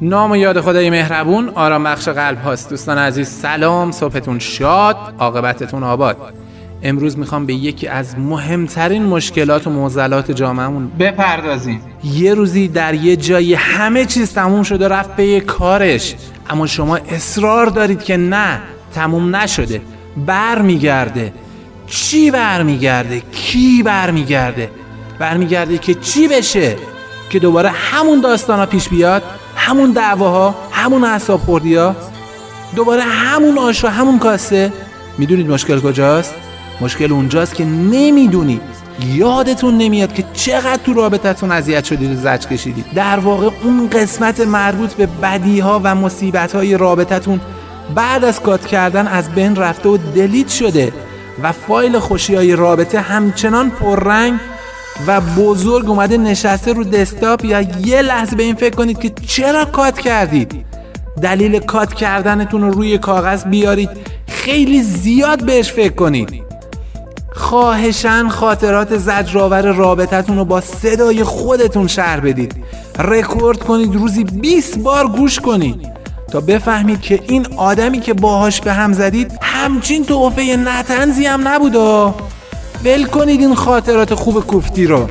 نام و یاد خدای مهربون، آرام بخش قلب هاست. دوستان عزیز سلام، صبحتون شاد، عاقبتتون آباد. امروز میخوام به یکی از مهمترین مشکلات و معضلات جامعهمون بپردازیم. یه روزی در یه جایی همه چیز تموم شده رفت به یه کارش، اما شما اصرار دارید که نه، تموم نشده، برمیگرده. چی برمیگرده؟ کی برمیگرده؟ برمیگرده که چی بشه؟ که دوباره همون داستانا پیش بیاد، همون دعواها، همون اعصاب خوردی‌ها، دوباره همون آش و همون کاسه. میدونید مشکل کجاست؟ مشکل اونجاست که نمیدونید، یادتون نمیاد که چقدر تو رابطتون اذیت شدید و زجر کشیدید. در واقع اون قسمت مربوط به بدیها و مصیبت‌های رابطتون بعد از کات کردن از بین رفته و دلیت شده و فایل خوشی‌های رابطه همچنان پررنگ و بزرگ اومده نشسته رو دسکتاپ. یا یه لحظه به این فکر کنید که چرا کات کردید. دلیل کات کردنتون رو روی کاغذ بیارید، خیلی زیاد بهش فکر کنید. خواهشاً خاطرات زجرآور رابطتون رو با صدای خودتون شرح بدید، رکورد کنید، روزی 20 بار گوش کنید تا بفهمید که این آدمی که باهاش به هم زدید همچین تحفه نطنزی هم نبوده. ول کنید این خاطرات خوب کوفتی رو.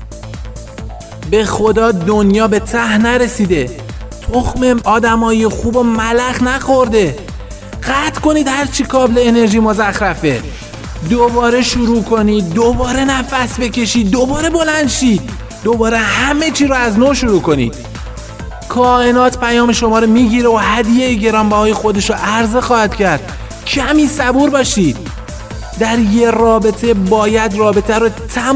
به خدا دنیا به ته نرسیده، تخم آدمای خوب و ملخ نخورده. قطع کنید هرچی کابل انرژی مزخرفه، دوباره شروع کنید، دوباره نفس بکشید، دوباره بلند شید، دوباره همه چی رو از نو شروع کنید. کائنات پیام شما رو میگیره و هدیه گرانبهای خودش رو عرضه خواهد کرد. کمی صبور باشید. در یه رابطه باید رابطه رو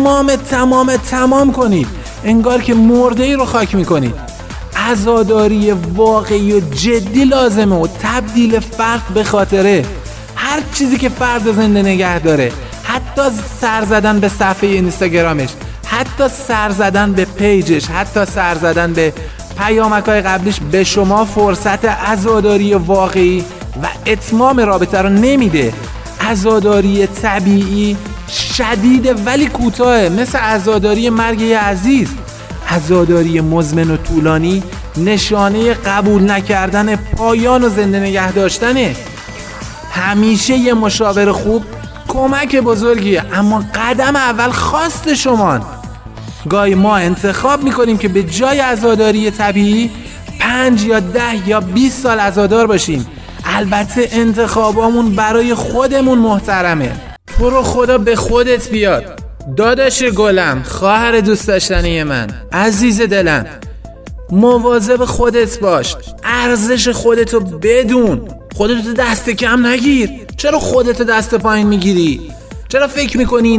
تمام کنید، انگار که مرده ای رو خاک میکنید. عزاداری واقعی و جدی لازمه و تبدیل فرد به خاطره. هر چیزی که فرد زنده نگه داره، حتی سر زدن به صفحه اینستاگرامش، حتی سر زدن به پیجش، حتی سر زدن به پیامک‌های قبلیش، به شما فرصت عزاداری واقعی و اتمام رابطه رو نمیده. عزاداری طبیعی شدیده ولی کوتاه، مثل عزاداری مرگ یه عزیز. عزاداری مزمن و طولانی نشانه قبول نکردن پایان و زنده نگه داشتنه. همیشه یه مشاور خوب کمک بزرگیه، اما قدم اول خواست شمان. گاهی ما انتخاب میکنیم که به جای عزاداری طبیعی 5 یا 10 یا 20 سال عزادار باشیم. البته انتخابامون برای خودمون محترمه. تو رو خدا به خودت بیاد، داداش گلم، خواهر دوست داشتنی من، عزیز دلم. مواظب خودت باش، ارزش خودتو بدون، خودتو دست کم نگیر. چرا خودتو دست پایین میگیری؟ چرا فکر میکنی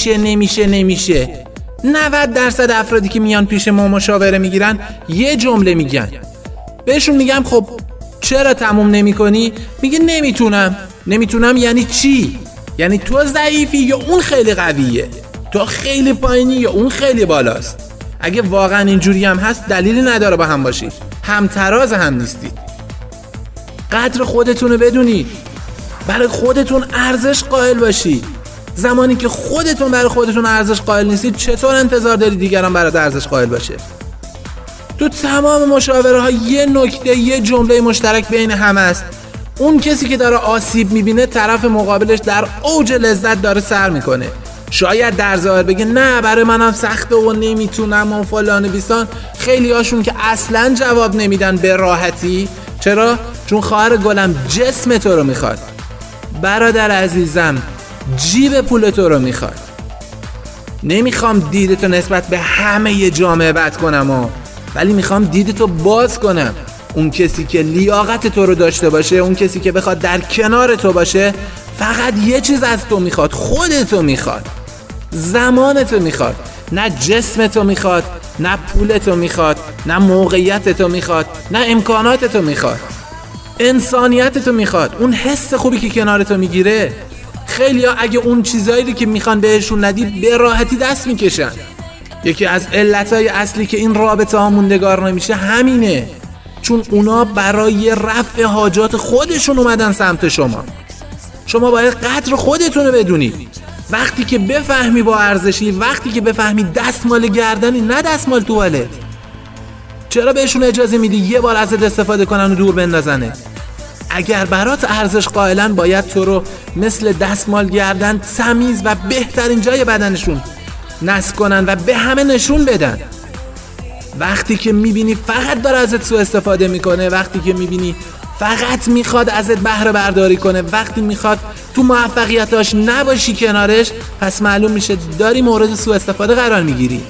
نمیشه؟ 90% افرادی که میان پیش ما مشاوره میگیرن یه جمله میگن. بهشون میگم خب چرا تموم نمی کنی؟ میگه نمیتونم. یعنی چی؟ یعنی تو ضعیفی یا اون خیلی قویه؟ تو خیلی پایینی یا اون خیلی بالاست؟ اگه واقعا اینجوری هم هست دلیلی نداره با هم باشید، همتراز هم نیستید. قدر خودتون رو بدونید، برای خودتون ارزش قائل باشید. زمانی که خودتون برای خودتون ارزش قائل نیستید، چطور انتظار دارید دیگران برات ارزش قائل باشه؟ تو تمام مشاوره ها یه نکته، یه جمله مشترک بین همه است. اون کسی که داره آسیب میبینه، طرف مقابلش در اوج لذت داره سر میکنه. شاید در ظاهر بگه نه برای منم سخته و نمیتونم و فلان بیسان. خیلی هاشون که اصلا جواب نمیدن به راحتی. چرا؟ چون خواهر گلم جسم تو رو میخواد، برادر عزیزم جیب پول تو رو میخواد. نمیخوام دیدتو نسبت به همه جامعه بد کنم ولی میخوام دیدتو باز کنم. اون کسی که لیاقت تو رو داشته باشه، اون کسی که بخواد در کنار تو باشه، فقط یه چیز از تو میخواد، خودتو میخواد، زمانتو میخواد. نه جسمتو میخواد، نه پولتو میخواد، نه موقعیتتو میخواد، نه امکاناتتو میخواد. انسانیتتو میخواد، اون حس خوبی که کنارتو میگیره. خیلیا اگه اون چیزایی که میخوان بهشون ندی، به راحتی دست میکشن. یکی از علتهای اصلی که این رابطه ها موندگار نمیشه همینه، چون اونا برای رفع حاجات خودشون اومدن سمت شما. شما باید قدر خودتون رو بدونید. وقتی که بفهمی با ارزشی، وقتی که بفهمی دستمال گردنی نه دستمال توالت. چرا بهشون اجازه میدی یه بار ازت استفاده کنن و دور بندازنه؟ اگر برات ارزش قائلن باید تو رو مثل دستمال گردن تمیز و بهترین جای بدنشون نصب کنن و به همه نشون بدن. وقتی که میبینی فقط داره ازت سوء استفاده میکنه، وقتی که میبینی فقط میخواد ازت بهره برداری کنه، وقتی میخواد تو موفقیتاش نباشی کنارش، پس معلوم میشه داری مورد سوء استفاده قرار میگیری.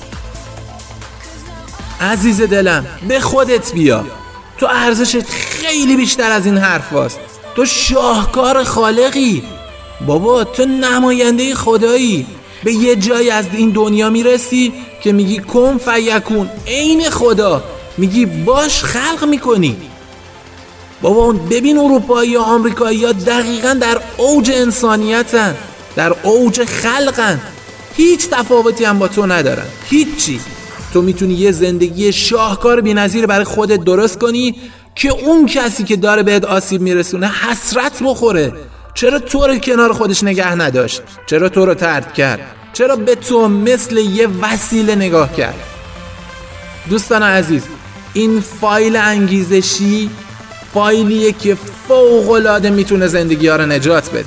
عزیز دلم به خودت بیا، تو ارزشت خیلی بیشتر از این حرف هست. تو شاهکار خالقی بابا، تو نماینده خدایی. به یه جایی از این دنیا میرسی که میگی کن فیکون، عین خدا، میگی باش خلق میکنی. بابا ببین اروپایی یا آمریکایی ها دقیقا در اوج انسانیتن، در اوج خلقن، هیچ تفاوتی هم با تو ندارن، هیچی. تو میتونی یه زندگی شاهکار بی‌نظیر برای خودت درست کنی که اون کسی که داره بهت آسیب میرسونه حسرت بخوره. چرا تو رو کنار خودش نگه نداشت؟ چرا تو رو طرد کرد؟ چرا به تو مثل یه وسیله نگاه کرد؟ دوستان عزیز، این فایل انگیزشی فایلیه که فوق‌العاده میتونه زندگی ها رو نجات بده.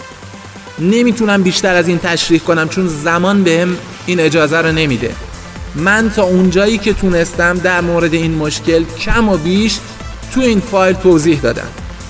نمیتونم بیشتر از این تشریح کنم چون زمان بهم این اجازه رو نمیده. من تا اونجایی که تونستم در مورد این مشکل کم و بیش تو این فایل توضیح دادم.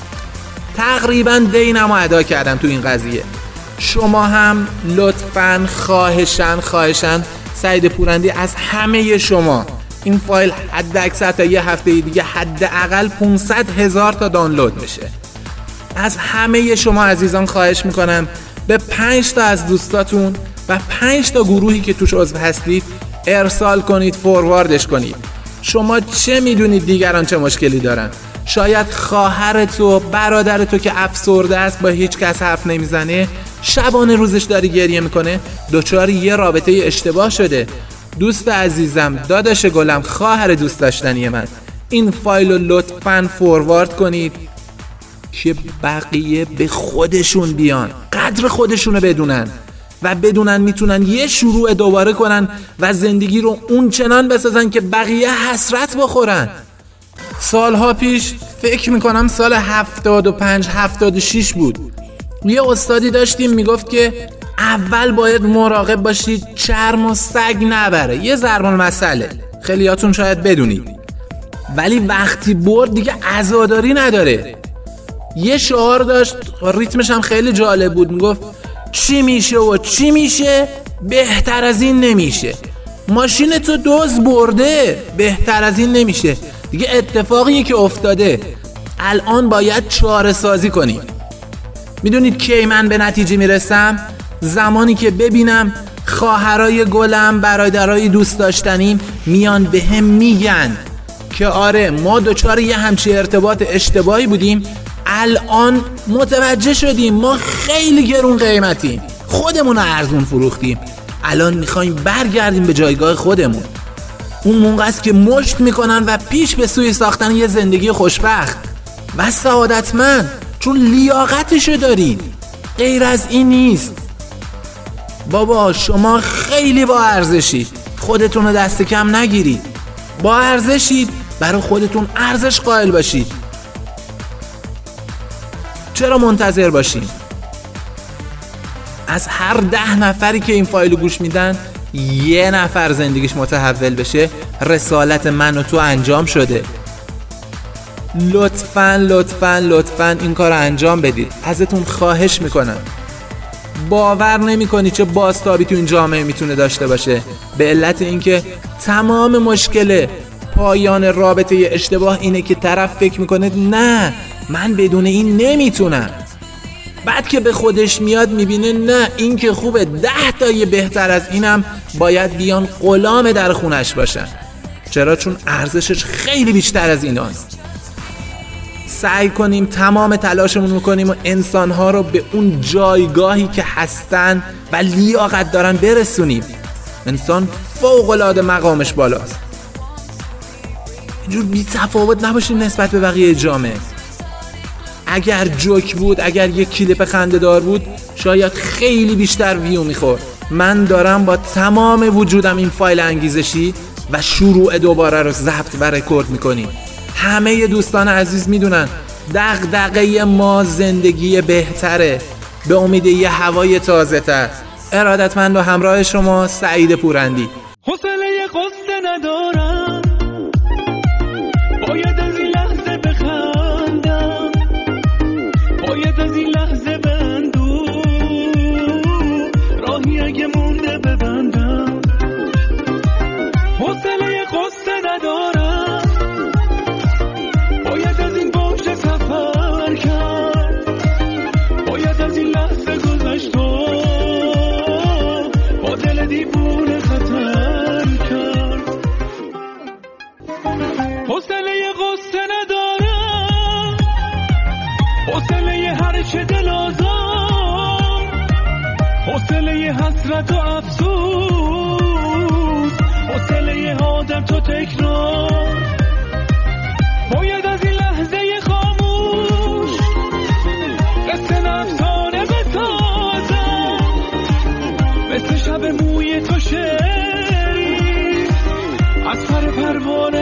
تقریبا دینمو ادا کردم تو این قضیه. شما هم لطفاً خواهشاً سعید پورندی از همه شما این فایل حد اکثر تا یه هفته دیگه حداقل 500,000 تا دانلود میشه. از همه شما عزیزان خواهش میکنم به 5 تا از دوستاتون و 5 تا گروهی که توش عضو هستید ارسال کنید، فورواردش کنید. شما چه میدونید دیگران چه مشکلی دارن؟ شاید خواهر تو، برادر تو که افسرده است، با هیچ کس حرف نمیزنه، شبانه روزش داره گریه میکنه، دچار یه رابطه اشتباه شده. دوست عزیزم، داداش گلم، خواهر دوست داشتنی من، این فایل رو لطفاً فوروارد کنید که بقیه به خودشون بیان، قدر خودشونو بدونن و بدونن میتونن یه شروع دوباره کنن و زندگی رو اون چنان بسازن که بقیه حسرت بخورن. سالها پیش، فکر میکنم سال 75-76 بود، یه استادی داشتیم میگفت که اول باید مراقب باشید چرم و سگ نبره. یه ضرب المثله، خیلیاتون شاید بدونید، ولی وقتی برد دیگه عزاداری نداره. یه شعار داشت، ریتمش هم خیلی جالب بود، میگفت چی میشه و چی میشه، بهتر از این نمیشه. ماشین تو دزد برده، بهتر از این نمیشه. دیگه اتفاقیه که افتاده، الان باید چاره سازی کنیم. میدونید کی من به نتیجه میرسم؟ زمانی که ببینم خواهرای گلم، برادرای دوست داشتنیم میان به هم میگن که آره ما دچار یه همچین ارتباط اشتباهی بودیم، الان متوجه شدیم ما خیلی گرون قیمتیم، خودمون رو ارزون فروختیم، الان میخوایم برگردیم به جایگاه خودمون. اون موقع است که مشت میکنن و پیش به سوی ساختن یه زندگی خوشبخت و سعادتمند، چون لیاقتشو دارید. غیر از این نیست. بابا شما خیلی با ارزشید، خودتون رو دست کم نگیرید. با ارزشید، برای خودتون ارزش قائل باشید. چرا منتظر باشیم؟ از هر 10 نفری که این فایلو گوش میدن، 1 نفر زندگیش متحول بشه، رسالت من و تو انجام شده. لطفاً این کار انجام بدید، ازتون خواهش میکنم. باور نمیکنی چه بازتابی تو این جامعه میتونه داشته باشه، به علت اینکه تمام مشکل پایان رابطه اشتباه اینه که طرف فکر میکنه نه من بدون این نمیتونم، بعد که به خودش میاد میبینه نه این که خوبه، 10 تای بهتر از اینم باید بیان غلام در خونش باشن. چرا؟ چون ارزشش خیلی بیشتر از این هست. سعی کنیم تمام تلاشمون میکنیم و انسانها رو به اون جایگاهی که هستن و لیاقت دارن برسونیم. انسان فوق‌العاده مقامش بالاست. اینجور بی تفاوت نباشیم نسبت به بقیه جامعه. اگر جوک بود، اگر یک کلیپ خنده‌دار بود، شاید خیلی بیشتر ویو میخورد. من دارم با تمام وجودم این فایل انگیزشی و شروع دوباره رو ضبط و رکورد میکنیم. همه دوستان عزیز میدونن دغدغه ما زندگی بهتره به امید یه هوای تازه تر. ارادتمند و همراه شما سعید پورندی. حوصله قصه ندارم، باید از این لحظه بخندم، باید از این لحظه بندم، راهی اگه مونده ببندم. حوصله قصه ندارم، باید از این باغچه سفر کرد، باید از این لحظه گذشت و با دل دیوونه خطر کرد. حوصله قصه ندارم، حوصله هر چه دل آزار، حوصله حسرت و افسوس، حوصله عادت و تکرار. باید از این لحظه خاموش قصه نفسانه بسازم، مثل شب موی تو شعری از پر پروانه